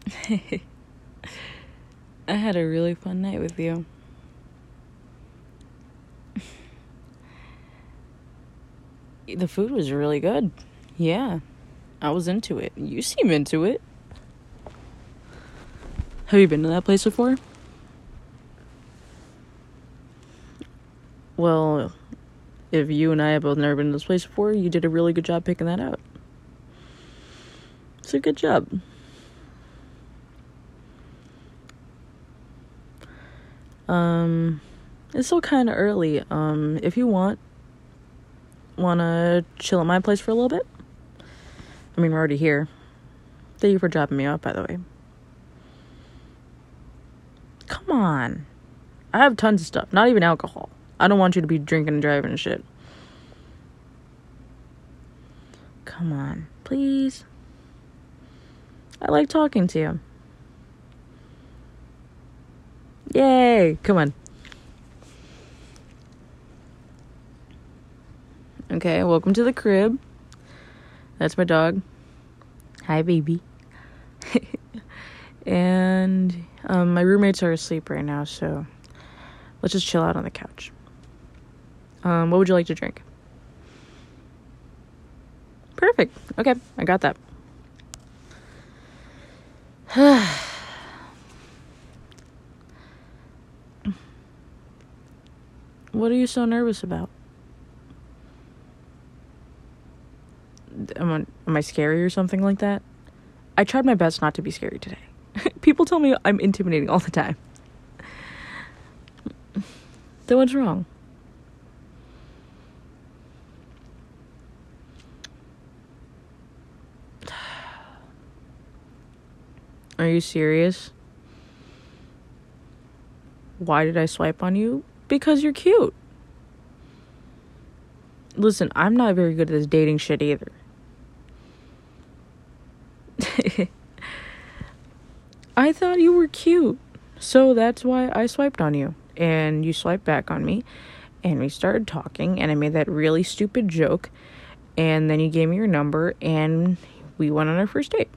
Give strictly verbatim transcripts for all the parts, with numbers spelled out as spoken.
I had a really fun night with you. The food was really good. Yeah, I was into it. You seem into it. Have you been to that place before? Well, if you and I have both never been to this place before, you did a really good job picking that out. So good job. Um, it's still kind of early. Um, if you want, wanna chill at my place for a little bit? I mean, we're already here. Thank you for dropping me off, by the way. Come on. I have tons of stuff. Not even alcohol. I don't want you to be drinking and driving and shit. Come on. Please. I like talking to you. Yay. Come on. Okay, welcome to the crib. That's my dog. Hi, baby. And um, my roommates are asleep right now, so let's just chill out on the couch. Um, what would you like to drink? Perfect. Okay, I got that. What are you so nervous about? Am I, am I scary or something like that? I tried my best not to be scary today. People tell me I'm intimidating all the time. Then what's wrong? Are you serious? Why did I swipe on you? Because you're cute. Listen, I'm not very good at this dating shit either. I thought you were cute, so that's why I swiped on you. And you swiped back on me, and we started talking, and I made that really stupid joke, and then you gave me your number, and we went on our first date.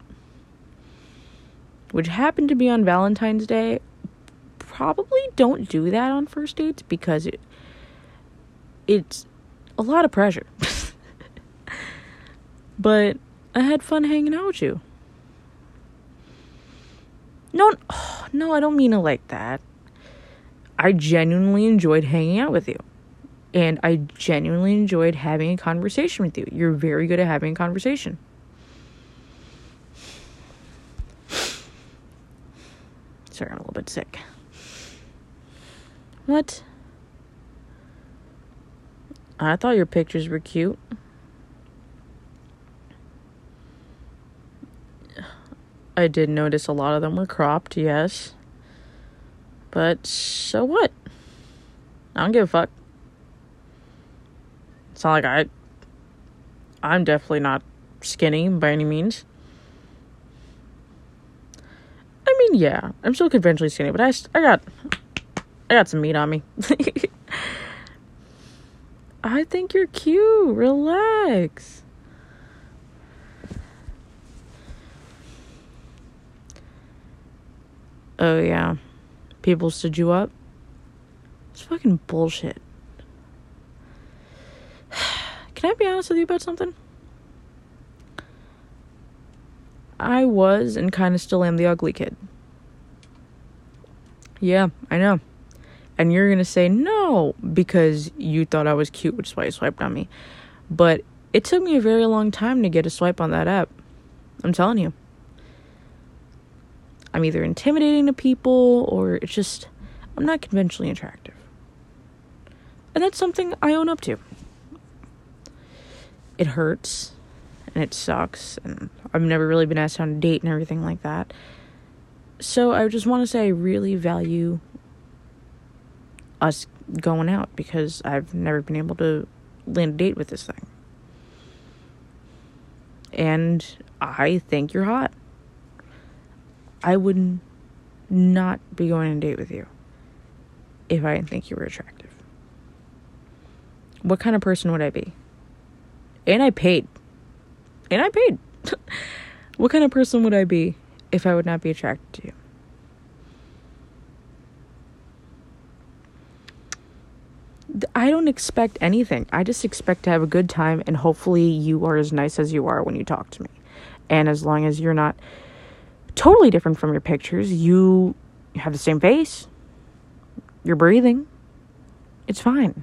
Which happened to be on Valentine's Day. Probably don't do that on first dates, because it it's a lot of pressure. But I had fun hanging out with you. No, oh, no, I don't mean it like that. I genuinely enjoyed hanging out with you. And I genuinely enjoyed having a conversation with you. You're very good at having a conversation. Sorry, I'm a little bit sick. What? I thought your pictures were cute. I did notice a lot of them were cropped, yes. But so what? I don't give a fuck. It's not like I... I'm definitely not skinny by any means. I mean, yeah. I'm still conventionally skinny, but I, I got... I got some meat on me. I think you're cute. Relax. Oh, yeah. People stood you up? It's fucking bullshit. Can I be honest with you about something? I was and kind of still am the ugly kid. Yeah, I know. And you're going to say no because you thought I was cute, which is why you swiped on me. But it took me a very long time to get a swipe on that app. I'm telling you. I'm either intimidating to people or it's just, I'm not conventionally attractive. And that's something I own up to. It hurts and it sucks and I've never really been asked on a date and everything like that. So I just want to say I really value us going out because I've never been able to land a date with this thing. And I think you're hot. I would not be going on a date with you if I didn't think you were attractive. What kind of person would I be? And I paid. And I paid. What kind of person would I be if I would not be attracted to you. I don't expect anything. I just expect to have a good time, and hopefully you are as nice as you are when you talk to me. And as long as you're not totally different from your pictures, you have the same face, you're breathing, it's fine.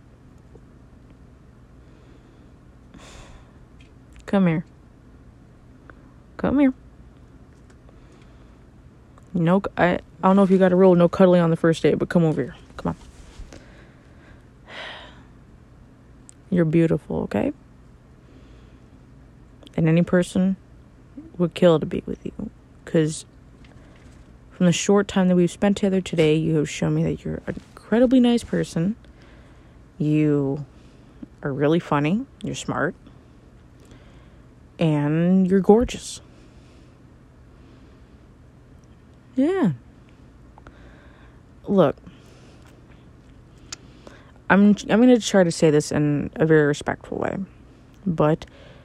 Come here. Come here. No, I, I don't know if you got a rule, no cuddling on the first date, but come over here. Come on. You're beautiful, okay? And any person would kill to be with you. Because from the short time that we've spent together today, you have shown me that you're an incredibly nice person. You are really funny. You're smart. And you're gorgeous. Yeah. Look. I'm I'm going to try to say this in a very respectful way. But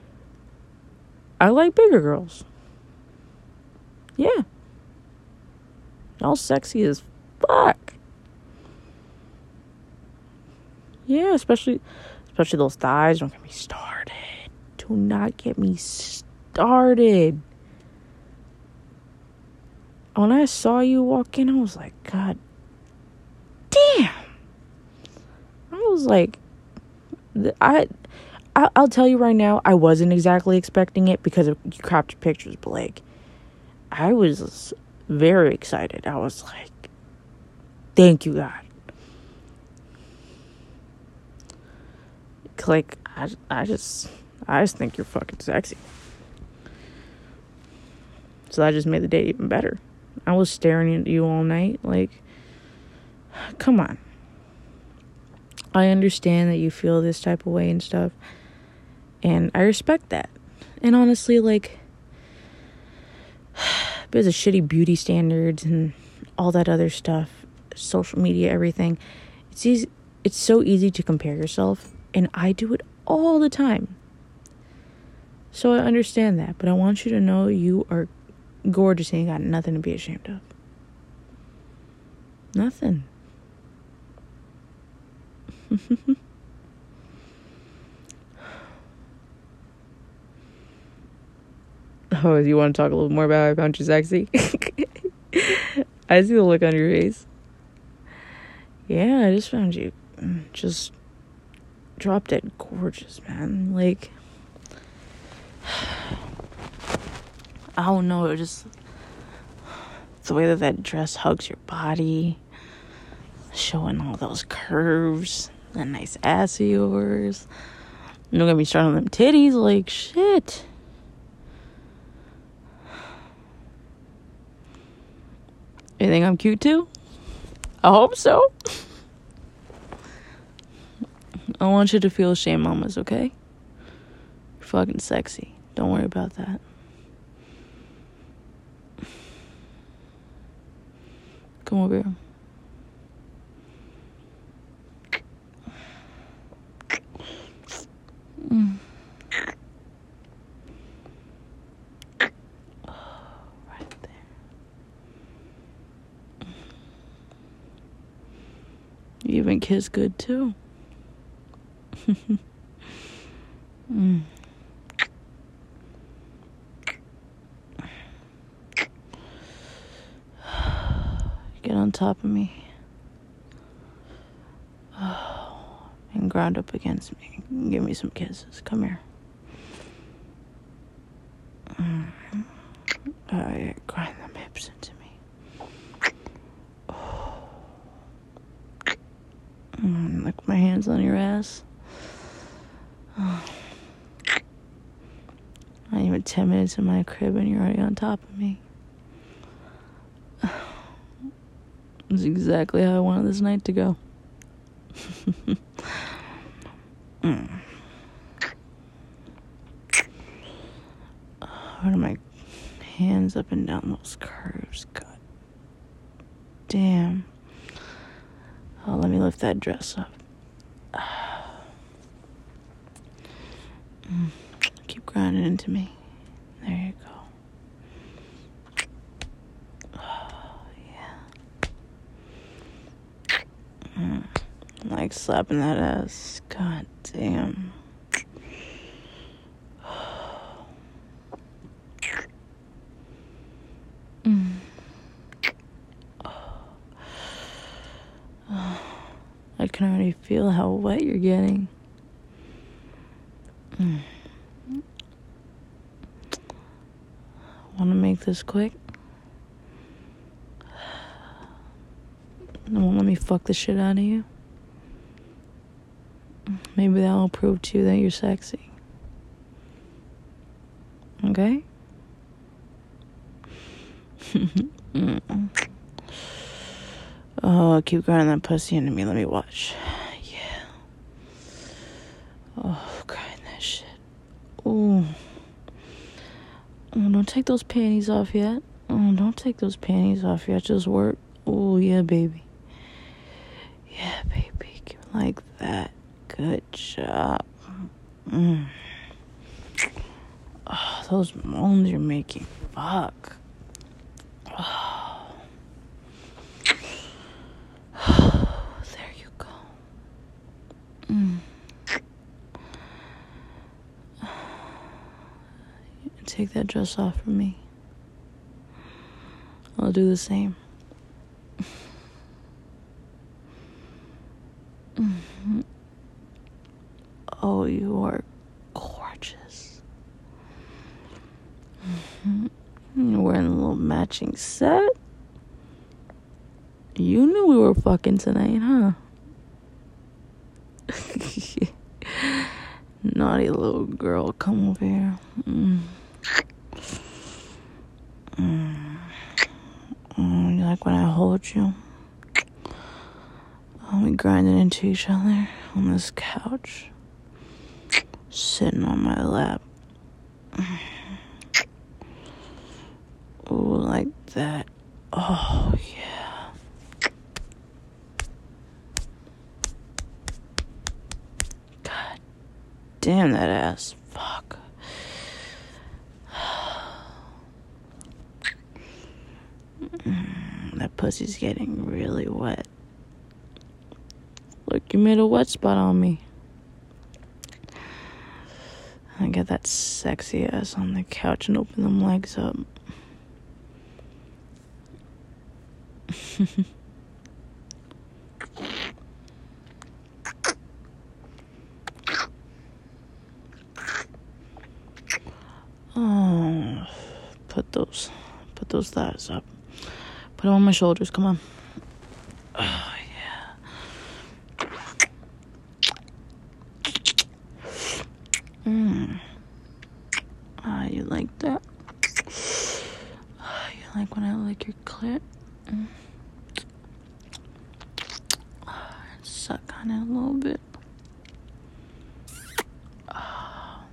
I like bigger girls. Yeah. Y'all sexy as fuck. Yeah, especially especially those thighs. Don't get me started. Do not get me started. When I saw you walk in, I was like, God damn. I was like, I, I, I'll tell you right now, I wasn't exactly expecting it because of, you cropped your pictures, but like, I was very excited. I was like, thank you, God. Like, I, I just, I just think you're fucking sexy. So that just made the date even better. I was staring at you all night, like, come on. I understand that you feel this type of way and stuff, and I respect that. And honestly, like, because of shitty beauty standards and all that other stuff, social media, everything, it's easy, it's so easy to compare yourself, and I do it all the time. So I understand that, but I want you to know you are gorgeous and you got nothing to be ashamed of. Nothing. Oh, you want to talk a little more about how I found you sexy? I see the look on your face. Yeah, I just found you just drop dead gorgeous, man. Like, I don't know, it just the way that that dress hugs your body, showing all those curves, that nice ass of yours. Don't get me started on them titties, like, shit. You think I'm cute too? I hope so. I want you to feel ashamed, mamas, okay? You're fucking sexy. Don't worry about that. Come over here. Mm. Right there. You even kiss good too. mm. Get on top of me. Oh, and ground up against me. Give me some kisses. Come here. Mm. Oh, yeah. Grind them hips into me. Oh. Mm, lick my hands on your ass. Oh. Not even ten minutes in my crib and you're already on top of me. This is exactly how I wanted this night to go. mm. Running my hands up and down those curves. God damn. Oh, let me lift that dress up. Mm. Keep grinding into me. There you go. like slapping that ass. God damn. Mm. I can already feel how wet you're getting. Mm. Want to make this quick? Won't let me fuck the shit out of you? Maybe that'll prove to you that you're sexy. Okay? mm. Oh, keep grinding that pussy into me. Let me watch. Yeah. Oh, grind that shit. Ooh. Oh, don't take those panties off yet. Oh, don't take those panties off yet. Just work. Oh, yeah, baby. Yeah, baby. Keep it like that. Good job. Mm. Oh, those moans you're making. Fuck. Oh. There you go. Mm. Take that dress off from me. I'll do the same. Mm-hmm. Oh, you are gorgeous. Mm-hmm. You're wearing a little matching set. You knew we were fucking tonight, huh? Naughty little girl, come over here. Mm. Mm. Mm, you like when I hold you? Oh, we grinding into each other on this couch, sitting on my lap. Ooh, like that. Oh, yeah. God damn that ass. Fuck. That pussy's getting really wet. Look, you made a wet spot on me. I get that sexy ass on the couch and open them legs up. Oh, put those, put those thighs up. Put them on my shoulders. Come on. Oh yeah. Mm. Ah, you like that? Ah, you like when I lick your clit? Mm. Ah, suck on it a little bit. Ah.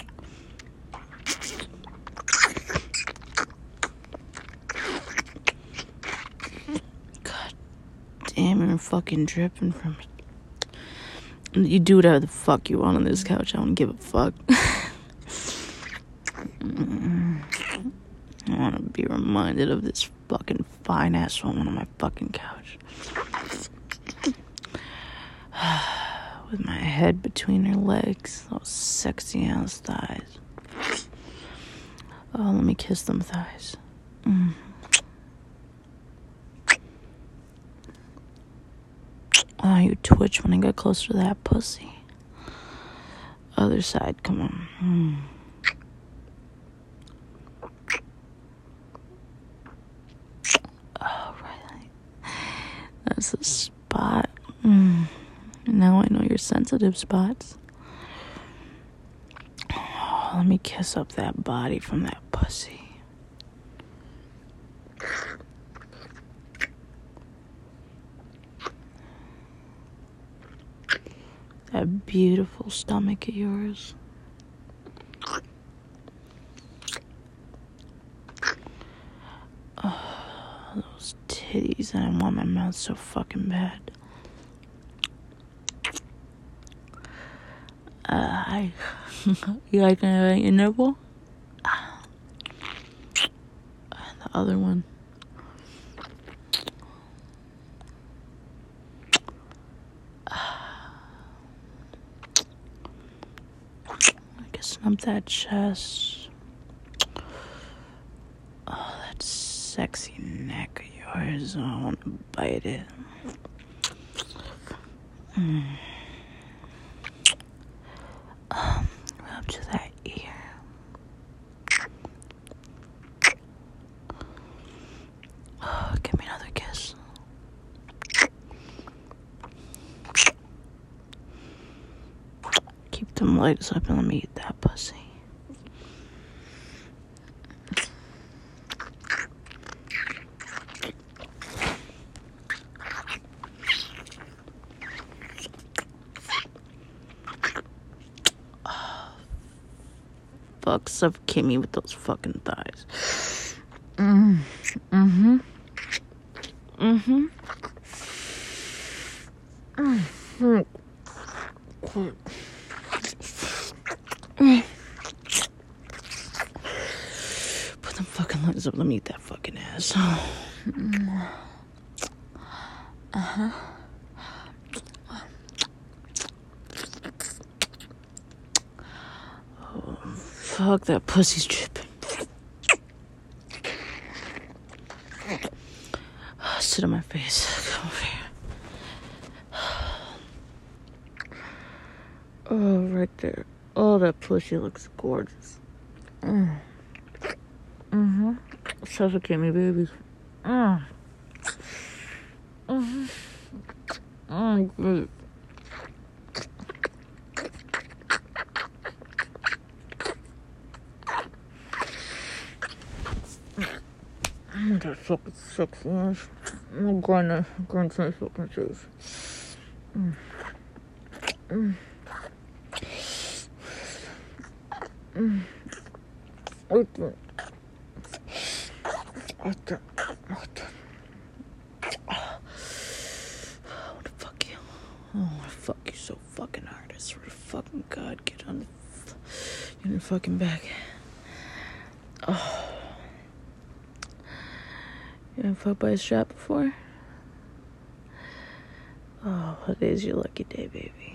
God damn, you're fucking dripping from me. You do whatever the fuck you want on this couch. I don't give a fuck. I want to be reminded of this fucking fine ass woman on my fucking couch. With my head between her legs. Those sexy ass thighs. Oh, let me kiss them thighs. Mm. Oh, you twitch when I get closer to that pussy. Other side, come on. Mm. Oh, right. That's the spot. Mm. Now I know your sensitive spots. Oh, let me kiss up that body from that pussy. That beautiful stomach of yours. Oh, those titties. I want my mouth so fucking bad. Uh, I, you like uh, your nipple? Uh, the other one. Uh, that chest. Oh, that sexy neck of yours. Oh, I want to bite it. Mm. Um, up to that ear. Oh, give me another kiss. Keep them legs up and let me eat that pussy. Fuck, suffocate me with those fucking thighs. Mm. Mm-hmm. Mm-hmm. Mm-hmm. Put them fucking legs up. Let me eat that fucking ass. Mm. Uh-huh. Oh, fuck, that pussy's dripping. Sit on my face. Come over here. Oh, right there. Oh, that pussy looks gorgeous. Mm. Mm-hmm. Suffocate me, baby. Mm. Mm-hmm. Mm, good. Mm, that fucking sucks. I'm gonna grind my fucking teeth. Mm. Mm. Mm. What the? What the? What the? I wanna fuck you. I wanna fuck you so fucking hard. I swear to fucking God, get on the, get on your fucking back. Oh. You been fucked by a strap before? Oh, what is your lucky day, baby?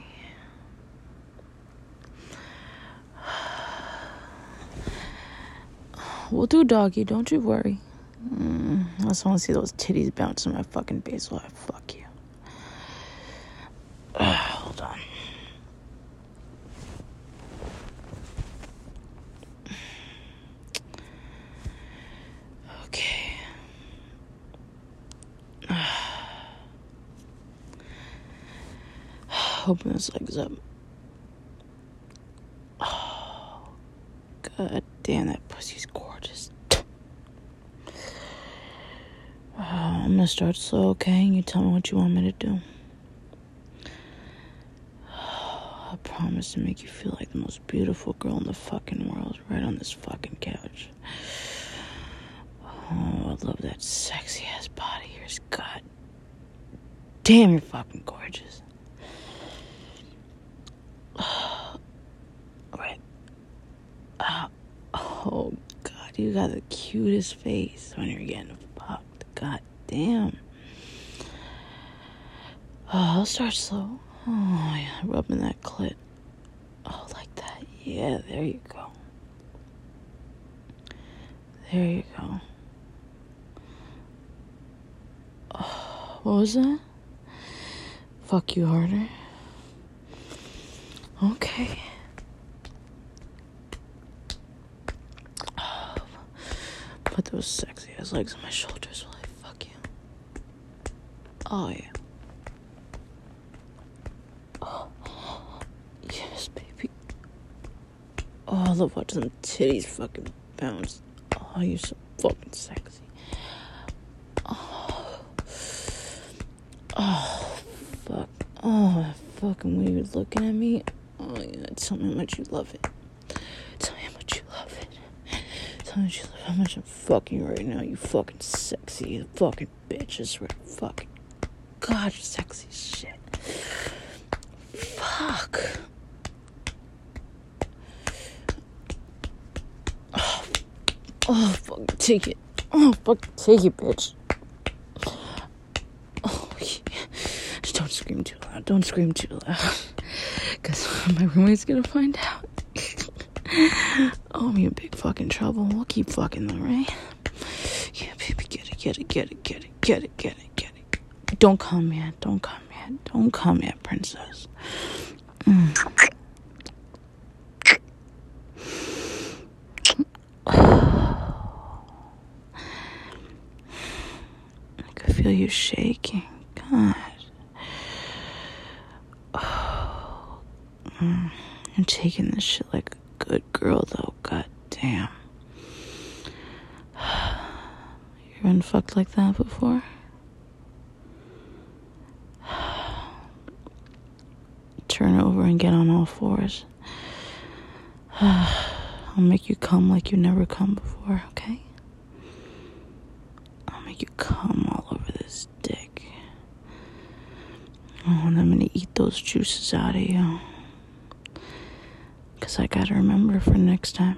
We'll do doggy, don't you worry. Mm, I just want to see those titties bounce in my fucking face while I fuck you. Uh, hold on. Okay. Open his legs up. Oh, God damn, that pussy's gorgeous. Uh, I'm gonna start slow, okay? You tell me what you want me to do. I promise to make you feel like the most beautiful girl in the fucking world right on this fucking couch. Oh, I love that sexy ass body of yours. God damn, you're fucking gorgeous. Right. Uh, oh, God, you got the cutest face when you're getting fucked. God damn. Oh, I'll start slow. Oh, yeah, rubbing that clit. Oh, like that. Yeah, there you go. There you go. Oh, what was that? Fuck you harder. Okay. Oh, put those sexy ass legs on my shoulders while I fuck you. Oh, yeah. Oh, yes, baby. Oh, I love watching them titties fucking bounce. Oh, you're so fucking sexy. Oh. Oh, fuck. Oh, fucking weird looking at me. Oh, yeah, tell me how much you love it. Tell me how much you love it. Tell me how much you love it. How much I'm fucking you right now, you fucking sexy fucking bitch. I swear to fucking God, you're sexy as shit. Fuck. Oh, oh fuck, take it. Oh, fuck, take it, bitch. Oh, yeah. Just don't scream too loud. Don't scream too loud. Because my roommate's gonna find out. Oh, I'm in big fucking trouble. We'll keep fucking them, right? Yeah, baby, get it, get it, get it, get it, get it, get it, get it. Don't come yet, don't come yet, don't come yet, princess. Mm. I could feel you shaking. God. Oh. Mm. I'm taking this shit like a good girl, though. God damn. You been fucked like that before? Turn over and get on all fours. I'll make you come like you never come before, okay? I'll make you come all over this dick. Oh, and I'm gonna eat those juices out of you. Because I gotta remember for next time.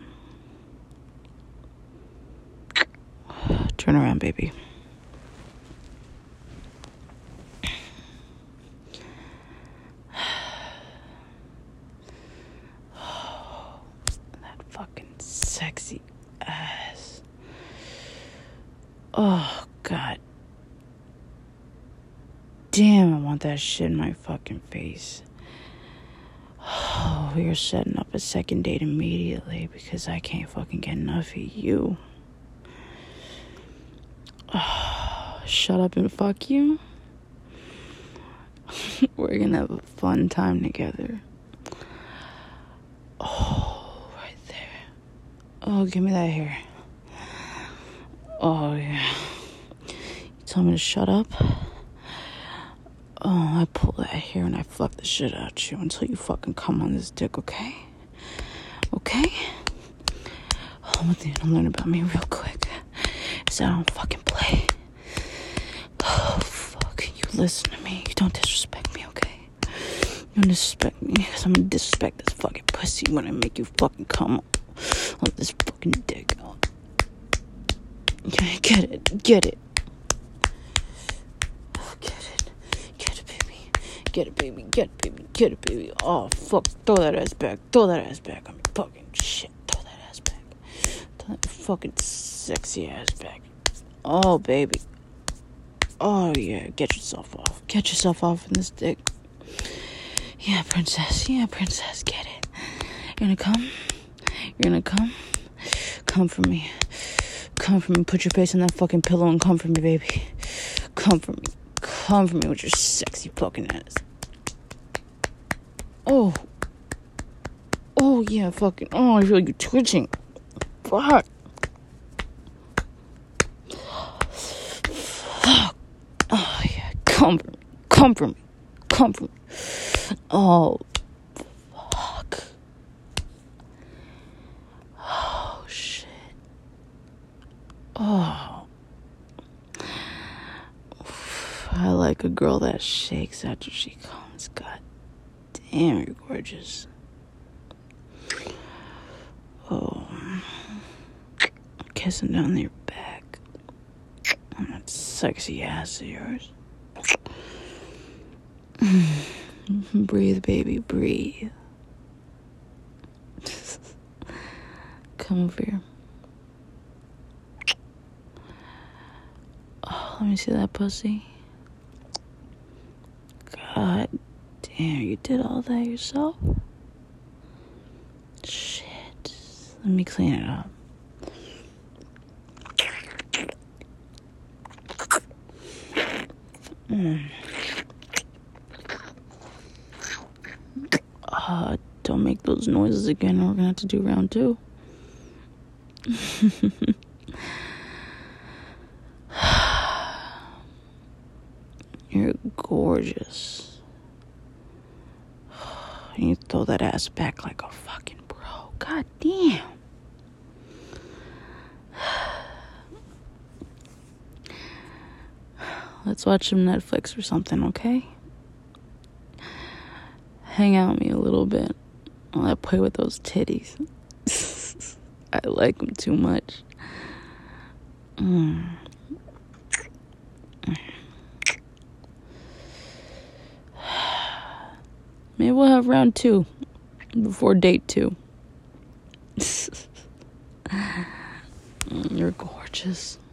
Turn around, baby. Oh, that fucking sexy ass. Oh, God. Damn, I want that shit in my fucking face. Oh, we are setting up a second date immediately because I can't fucking get enough of you. Oh, shut up and fuck you. We're gonna have a fun time together. Oh, right there. Oh, give me that hair. Oh, yeah. You tell me to shut up? Oh, I pull that hair and I fuck the shit out you until you fucking come on this dick, okay? Okay? Oh, one thing to learn about me real quick is I don't fucking play. Oh, fuck. You listen to me. You don't disrespect me, okay? You don't disrespect me because I'm gonna disrespect this fucking pussy when I make you fucking come on this fucking dick. Okay, get it. Get it. Get it, baby. Get it, baby. Get it, baby. Oh, fuck. Throw that ass back. Throw that ass back. I'm fucking shit. Throw that ass back. Throw that fucking sexy ass back. Oh, baby. Oh, yeah. Get yourself off. Get yourself off in this dick. Yeah, princess. Yeah, princess. Get it. You're gonna come? You're gonna come? Come for me. Come for me. Put your face on that fucking pillow and come for me, baby. Come for me. Come for me with your sexy fucking ass. Oh. Oh, yeah, fucking. Oh, I feel you twitching. Fuck. Fuck. Oh, yeah. Come for me. Come for me. Come for me. Oh. Fuck. Oh, shit. Oh. I like a girl that shakes after she comes. God damn, you're gorgeous. Oh. Kissing down your back. On that sexy ass of yours. Breathe, baby, breathe. Come over here. Oh, let me see that pussy. God damn, you did all that yourself? Shit. Let me clean it up. Mm. Uh, don't make those noises again or we're gonna have to do round two. You're gorgeous. And you throw that ass back like a fucking bro. God damn. Let's watch some Netflix or something, okay? Hang out with me a little bit while I play with those titties. I like them too much. Mm. Maybe we'll have round two before date two. You're gorgeous.